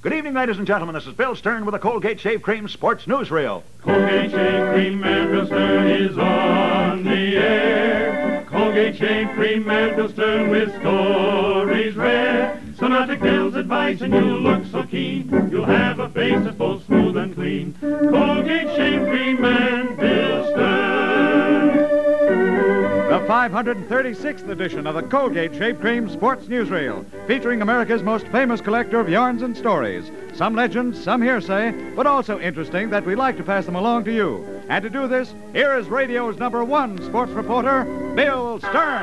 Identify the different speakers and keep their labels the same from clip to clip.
Speaker 1: Good evening, ladies and gentlemen. This is Bill Stern with the Colgate Shave Cream Sports Newsreel.
Speaker 2: Colgate Shave Cream and Bill Stern is on the air. Colgate Shave Cream and Bill Stern with stories rare. Sonatic Bill's advice and you'll look so keen. You'll have a face that's both smooth and clean. Colgate Shave Cream and Bill Stern.
Speaker 3: The 536th edition of the Colgate Shave Cream Sports Newsreel, featuring America's most famous collector of yarns and stories. Some legends, some hearsay, but also interesting that we like to pass them along to you. And to do this, here is radio's #1 sports reporter, Bill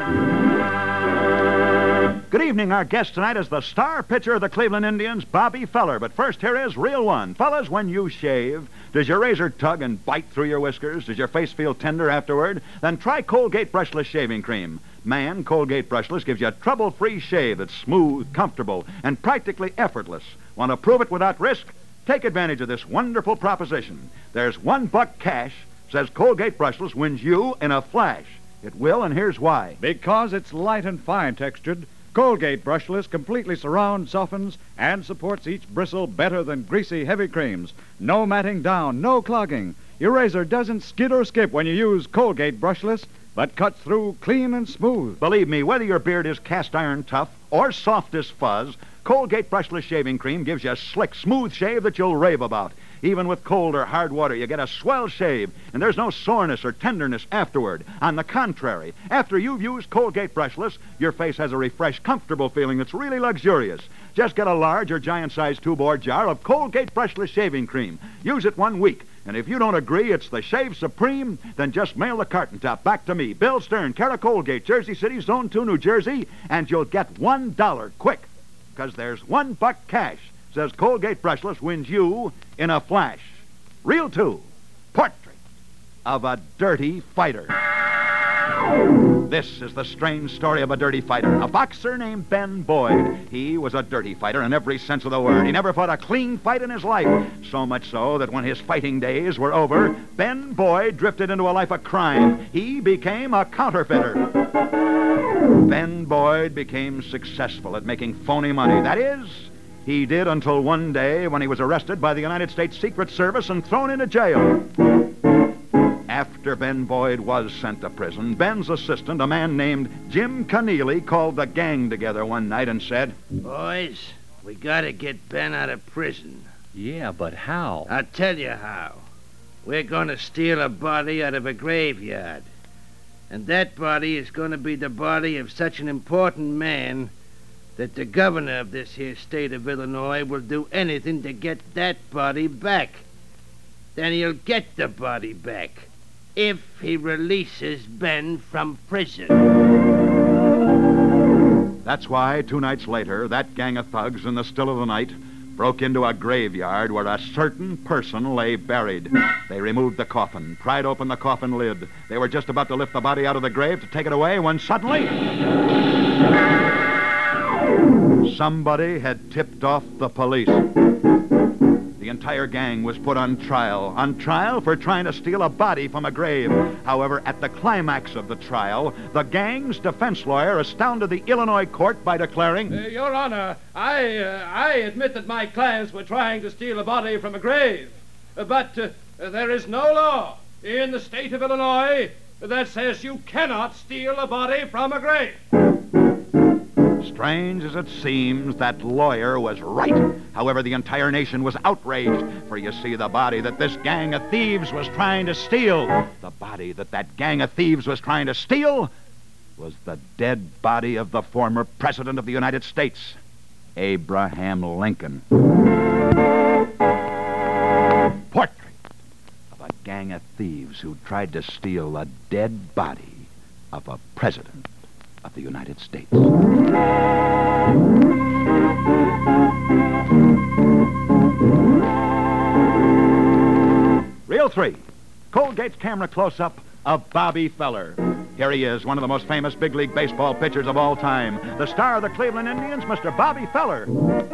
Speaker 3: Stern.
Speaker 1: Good evening. Our guest tonight is the star pitcher of the Cleveland Indians, Bobby Feller. But first, here is Reel 1. Fellas, when you shave, does your razor tug and bite through your whiskers? Does your face feel tender afterward? Then try Colgate Brushless Shaving Cream. Man, Colgate Brushless gives you a trouble-free shave that's smooth, comfortable, and practically effortless. Want to prove it without risk? Take advantage of this wonderful proposition. There's $1 cash, says Colgate Brushless wins you in a flash. It will, and here's why.
Speaker 3: Because it's light and fine textured, Colgate Brushless completely surrounds, softens, and supports each bristle better than greasy, heavy creams. No matting down, no clogging. Your razor doesn't skid or skip when you use Colgate Brushless, but cuts through clean and smooth.
Speaker 1: Believe me, whether your beard is cast iron tough or soft as fuzz, Colgate Brushless Shaving Cream gives you a slick, smooth shave that you'll rave about. Even with cold or hard water, you get a swell shave, and there's no soreness or tenderness afterward. On the contrary, after you've used Colgate Brushless, your face has a refreshed, comfortable feeling that's really luxurious. Just get a large or giant-sized 2-bore jar of Colgate Brushless Shaving Cream. Use it 1 week. And if you don't agree it's the Shave Supreme, then just mail the carton top back to me, Bill Stern, care of Colgate, Jersey City, Zone 2, New Jersey, and you'll get $1 quick. Because there's $1 cash, says Colgate Brushless wins you in a flash. Reel 2, Portrait of a Dirty Fighter. This is the strange story of a dirty fighter, a boxer named Ben Boyd. He was a dirty fighter in every sense of the word. He never fought a clean fight in his life. So much so that when his fighting days were over, Ben Boyd drifted into a life of crime. He became a counterfeiter. Ben Boyd became successful at making phony money. That is, he did until one day when he was arrested by the United States Secret Service and thrown into jail. After Ben Boyd was sent to prison, Ben's assistant, a man named Jim Keneally, called the gang together one night and said,
Speaker 4: "Boys, we gotta get Ben out of prison."
Speaker 5: Yeah, but how?
Speaker 4: I'll tell you how. We're gonna steal a body out of a graveyard. And that body is gonna be the body of such an important man that the governor of this here state of Illinois will do anything to get that body back. Then he'll get the body back if he releases Ben from prison.
Speaker 1: That's why 2 nights later, that gang of thugs in the still of the night broke into a graveyard where a certain person lay buried. They removed the coffin, pried open the coffin lid. They were just about to lift the body out of the grave to take it away when suddenly somebody had tipped off the police. The entire gang was put on trial for trying to steal a body from a grave. However, at the climax of the trial, the gang's defense lawyer astounded the Illinois court by declaring,
Speaker 6: Your Honor, I admit that my clients were trying to steal a body from a grave. But there is no law in the state of Illinois that says you cannot steal a body from a grave.
Speaker 1: Strange as it seems, that lawyer was right. However, the entire nation was outraged, for you see, the body that this gang of thieves was trying to steal, was the dead body of the former President of the United States, Abraham Lincoln. Portrait of a gang of thieves who tried to steal a dead body of a President of the United States. Reel 3, Colgate's camera close-up of Bobby Feller. Here he is, one of the most famous big league baseball pitchers of all time, the star of the Cleveland Indians, Mr. Bobby Feller.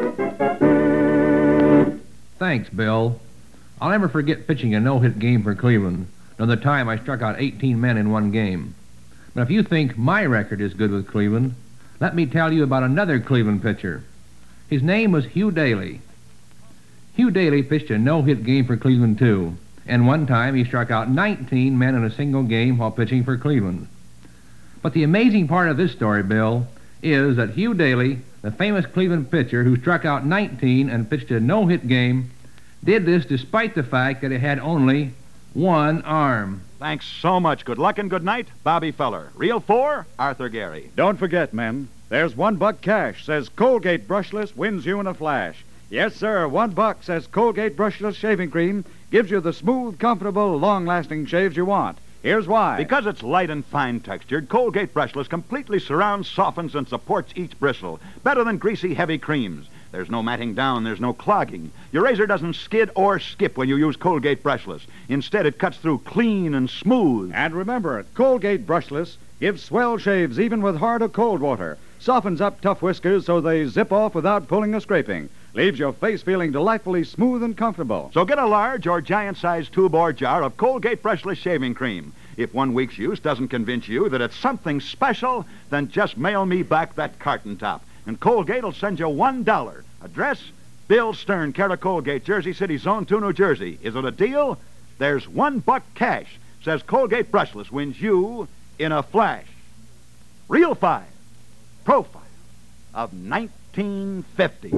Speaker 5: Thanks, Bill. I'll never forget pitching a no-hit game for Cleveland, nor the time I struck out 18 men in one game. But if you think my record is good with Cleveland, let me tell you about another Cleveland pitcher. His name was Hugh Daly. Hugh Daly pitched a no-hit game for Cleveland, too. And one time he struck out 19 men in a single game while pitching for Cleveland. But the amazing part of this story, Bill, is that Hugh Daly, the famous Cleveland pitcher who struck out 19 and pitched a no-hit game, did this despite the fact that he had only one arm.
Speaker 1: Thanks so much. Good luck and good night, Bobby Feller. Reel 4, Arthur Gary.
Speaker 3: Don't forget, men, there's $1 cash. Says Colgate Brushless wins you in a flash. Yes, sir, $1 says Colgate Brushless Shaving Cream gives you the smooth, comfortable, long-lasting shaves you want. Here's why.
Speaker 1: Because it's light and fine-textured, Colgate Brushless completely surrounds, softens, and supports each bristle. Better than greasy, heavy creams. There's no matting down, there's no clogging. Your razor doesn't skid or skip when you use Colgate Brushless. Instead, it cuts through clean and smooth.
Speaker 3: And remember, Colgate Brushless gives swell shaves even with hard or cold water. Softens up tough whiskers so they zip off without pulling or scraping. Leaves your face feeling delightfully smooth and comfortable.
Speaker 1: So get a large or giant-sized tube or jar of Colgate Brushless Shaving Cream. If 1 week's use doesn't convince you that it's something special, then just mail me back that carton top. And Colgate will send you $1. Address, Bill Stern, care of Colgate, Jersey City, Zone 2, New Jersey. Is it a deal? There's $1 cash. Says Colgate Brushless wins you in a flash. Reel 5, profile of 1950.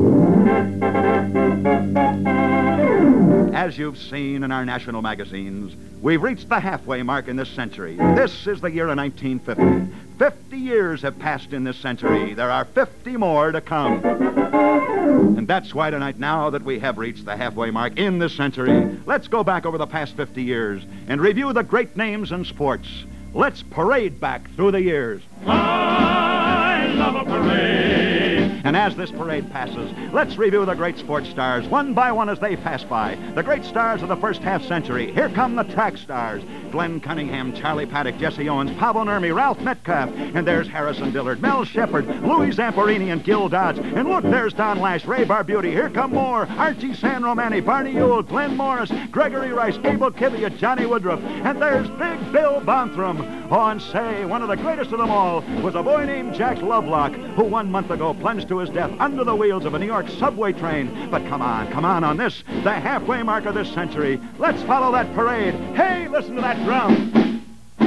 Speaker 1: As you've seen in our national magazines, we've reached the halfway mark in this century. This is the year of 1950. 50 years have passed in this century. There are 50 more to come. And that's why tonight, now that we have reached the halfway mark in this century, let's go back over the past 50 years and review the great names in sports. Let's parade back through the years.
Speaker 2: I love a parade.
Speaker 1: And as this parade passes, let's review the great sports stars one by one as they pass by. The great stars of the first half century. Here come the track stars. Glenn Cunningham, Charlie Paddock, Jesse Owens, Pablo Nurmi, Ralph Metcalf. And there's Harrison Dillard, Mel Shepherd, Louis Zamperini, and Gil Dodge. And look, there's Don Lash, Ray Barbuti. Here come more. Archie San Romani, Barney Ewell, Glenn Morris, Gregory Rice, Abel Kivia, Johnny Woodruff. And there's Big Bill Bonthram. Oh, and say, one of the greatest of them all was a boy named Jack Lovelock, who 1 month ago plunged to his death under the wheels of a New York subway train. But come on this, the halfway mark of this century. Let's follow that parade. Hey, listen to that drum.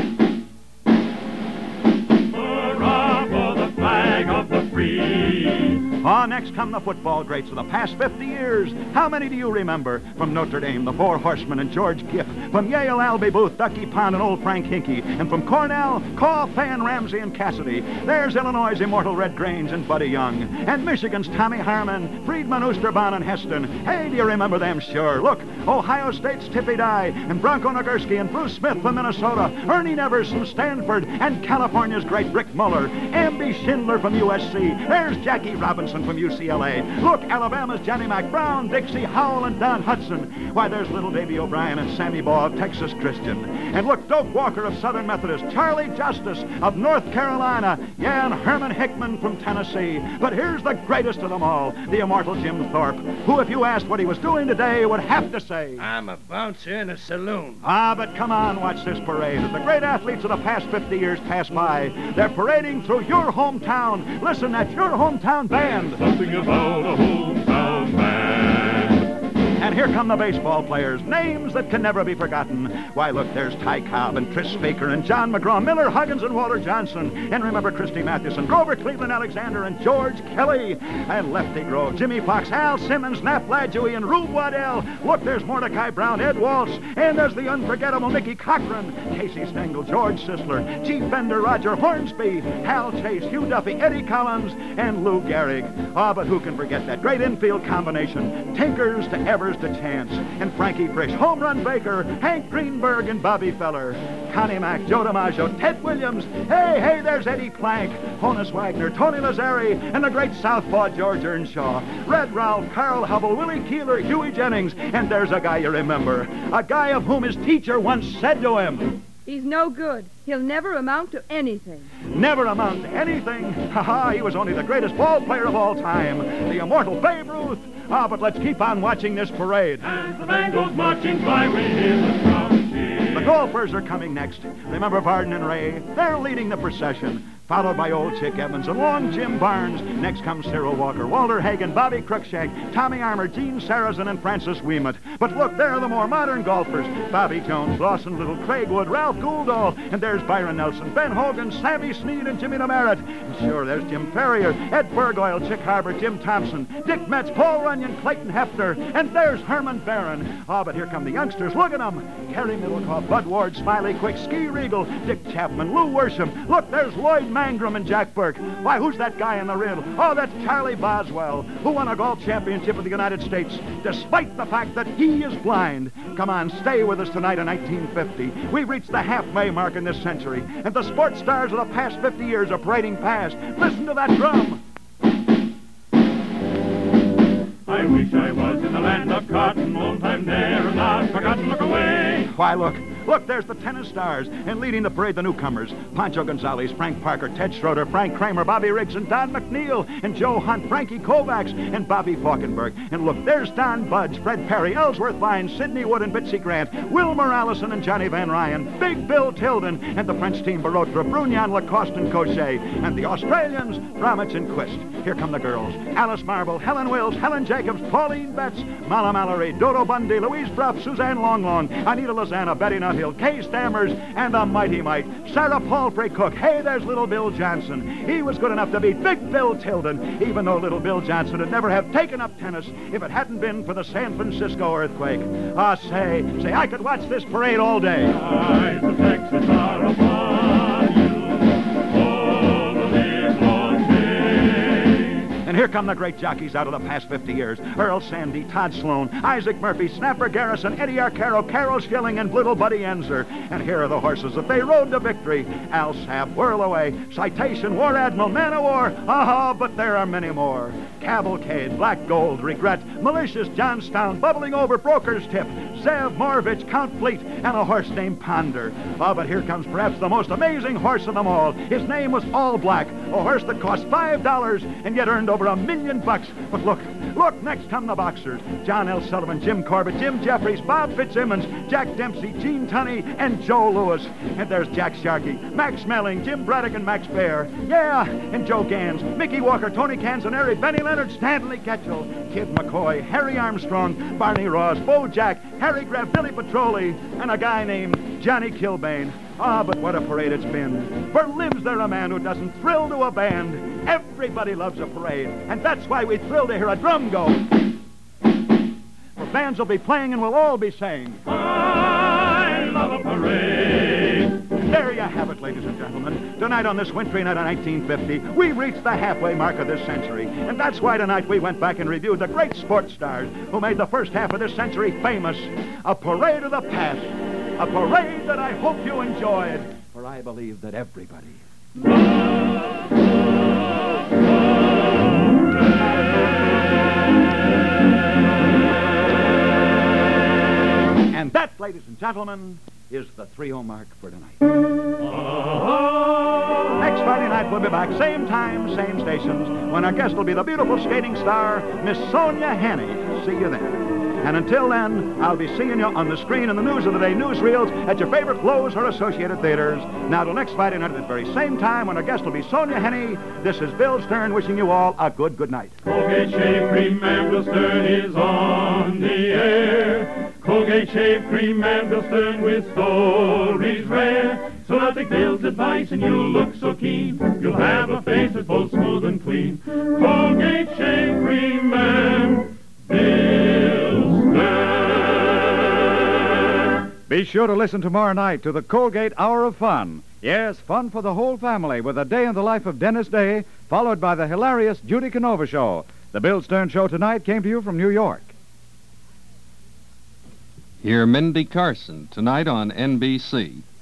Speaker 2: Hurrah for the flag of the free.
Speaker 1: Oh, next come the football greats of the past 50 years. How many do you remember? From Notre Dame, the Four Horsemen and George Giff. From Yale, Albie Booth, Ducky Pond, and old Frank Hinkey. And from Cornell, Caw, Fan, Ramsey, and Cassidy. There's Illinois' immortal Red Grange and Buddy Young. And Michigan's Tommy Harmon, Friedman, Oosterbahn, and Heston. Hey, do you remember them? Sure. Look, Ohio State's Tippy Dye, and Bronco Nagurski, and Bruce Smith from Minnesota. Ernie Nevers from Stanford, and California's great Rick Muller. Amby Schindler from USC. There's Jackie Robinson from UCLA. Look, Alabama's Johnny Mac Brown, Dixie Howell, and Don Hudson. Why, there's little Davy O'Brien and Sammy Baugh of Texas Christian. And look, Doak Walker of Southern Methodist, Charlie Justice of North Carolina, yeah, and Herman Hickman from Tennessee. But here's the greatest of them all, the immortal Jim Thorpe, who, if you asked what he was doing today, would have to say,
Speaker 4: I'm a bouncer in a saloon.
Speaker 1: Ah, but come on, watch this parade. As the great athletes of the past 50 years pass by, they're parading through your hometown. Listen, that's your hometown band.
Speaker 2: Something about a hometown band.
Speaker 1: And here come the baseball players, names that can never be forgotten. Why, look, there's Ty Cobb and Tris Faker and John McGraw, Miller Huggins and Walter Johnson. And remember Christy Mathewson, Grover Cleveland Alexander, and George Kelly. And Lefty Grove, Jimmy Fox, Al Simmons, Nap Ladjui, and Rube Waddell. Look, there's Mordecai Brown, Ed Walsh. And there's the unforgettable Mickey Cochran, Casey Stengel, George Sisler, Chief Bender, Roger Hornsby, Hal Chase, Hugh Duffy, Eddie Collins, and Lou Gehrig. Ah, but who can forget that great infield combination? Tinkers to Evers to Chance, and Frankie Frisch, Home Run Baker, Hank Greenberg, and Bobby Feller, Connie Mack, Joe DiMaggio, Ted Williams. Hey, there's Eddie Plank, Honus Wagner, Tony Lazzari, and the great southpaw George Earnshaw, Red Ralph, Carl Hubble, Willie Keeler, Huey Jennings, and there's a guy you remember, a guy of whom his teacher once said to him,
Speaker 7: he's no good. He'll never amount to anything.
Speaker 1: Never amount to anything? Ha-ha, he was only the greatest ball player of all time, the immortal Babe Ruth. Ah, but let's keep on watching this parade.
Speaker 2: As the band goes marching by, we hear the crowd cheer.
Speaker 1: The golfers are coming next. Remember Varden and Ray? They're leading the procession. followed by Old Chick Evans and Long Jim Barnes. Next comes Cyril Walker, Walter Hagen, Bobby Cruikshank, Tommy Armour, Gene Sarrazin, and Francis Ouimet. But look, there are the more modern golfers. Bobby Jones, Lawson Little, Craig Wood, Ralph Gouldall, and there's Byron Nelson, Ben Hogan, Sammy Sneed, and Jimmy DeMeritt. And sure, there's Jim Ferrier, Ed Burgoyle, Chick Harbor, Jim Thompson, Dick Metz, Paul Runyon, Clayton Hefner, and there's Herman Barron. Oh, but here come the youngsters. Look at them. Kerry Middlecoff, Bud Ward, Smiley Quick, Ski Regal, Dick Chapman, Lou Worsham. Look, there's Lloyd Mangrum and Jack Burke. Why, who's that guy in the reel? Oh, that's Charlie Boswell, who won a golf championship of the United States, despite the fact that he is blind. Come on, stay with us tonight in 1950. We've reached the halfway mark in this century, and the sports stars of the past 50 years are parading past. Listen to that drum.
Speaker 2: I wish I was in the land of cotton, won't I'm there and not forgotten, look away.
Speaker 1: Why, look, there's the tennis stars, and leading the parade, the newcomers. Pancho Gonzalez, Frank Parker, Ted Schroeder, Frank Kramer, Bobby Riggs, and Don McNeil, and Joe Hunt, Frankie Kovacs, and Bobby Falkenberg. And look, there's Don Budge, Fred Perry, Ellsworth Vines, Sidney Wood, and Bitsy Grant, Wilmer Allison, and Johnny Van Ryan, Big Bill Tilden, and the French team Barotra, Brugnon, Lacoste, and Cochet, and the Australians, Bromwich and Quist. Here come the girls. Alice Marble, Helen Wills, Helen Jacobs, Pauline Betts, Mala Mallory, Dodo Bundy, Louise Bruff, Suzanne Longlong, Anita Lozana, Betty Nuthill, Kay Stammers, and the Mighty Mite, Sarah Palfrey Cook. Hey, there's Little Bill Johnson. He was good enough to beat Big Bill Tilden, even though Little Bill Johnson would never have taken up tennis if it hadn't been for the San Francisco earthquake. Ah, say, I could watch this parade all day.
Speaker 2: Eyes of Texas are upon you, all of this long day.
Speaker 1: And here come the great jockeys out of the past 50 years. Earl Sandy, Todd Sloan, Isaac Murphy, Snapper Garrison, Eddie Arcaro, Carol Schilling, and Little Buddy Enzer. And here are the horses that they rode to victory. Al Sapp, Whirl Away, Citation, War Admiral, Man o' War. Ah, but there are many more. Cavalcade, Black Gold, Regret, Malicious, Johnstown, Bubbling Over, Broker's Tip, Zev, Morvich, Count Fleet, and a horse named Ponder. Ah, but here comes perhaps the most amazing horse of them all. His name was All Black, a horse that cost $5 and yet earned over $1 million. But look, next come the boxers. John L. Sullivan, Jim Corbett, Jim Jeffries, Bob Fitzsimmons, Jack Dempsey, Gene Tunney, and Joe Lewis. And there's Jack Sharkey, Max Melling, Jim Braddock, and Max Baer. Yeah, and Joe Gans, Mickey Walker, Tony Canzoneri, Benny Leonard, Stanley Ketchel, Kid McCoy, Harry Armstrong, Barney Ross, Bo Jack, Harry Graff, Billy Petroli, and a guy named Johnny Kilbane. Ah, but what a parade it's been. For lives there a man who doesn't thrill to a band. Everybody loves a parade, and that's why we thrill to hear a drum go. For bands will be playing and we'll all be saying,
Speaker 2: I love a parade.
Speaker 1: There you have it, ladies and gentlemen. Tonight on this wintry night of 1950, we reached the halfway mark of this century. And that's why tonight we went back and reviewed the great sports stars who made the first half of this century famous. A parade of the past. A parade that I hope you enjoyed. For I believe that everybody. And that, ladies and gentlemen, is the 3-0 mark for tonight. Next Friday night, we'll be back, same time, same stations, when our guest will be the beautiful skating star, Miss Sonia Hannay. See you then. And until then, I'll be seeing you on the screen in the News of the Day newsreels at your favorite Lowe's or Associated Theaters. Now, till next Friday night at the very same time, when our guest will be Sonia Hannay, this is Bill Stern wishing you all a good night.
Speaker 2: Colgate Shave Cream and Bill Stern is on the air. Colgate Shave Cream and Bill Stern with stories rare. So now take Bill's advice and you'll look so keen. You'll have a face that's both smooth and clean. Colgate Shave Cream and Bill Stern.
Speaker 3: Be sure to listen tomorrow night to the Colgate Hour of Fun. Yes, fun for the whole family with a day in the life of Dennis Day, followed by the hilarious Judy Canova Show. The Bill Stern Show tonight came to you from New York.
Speaker 8: Hear Mindy Carson tonight on NBC.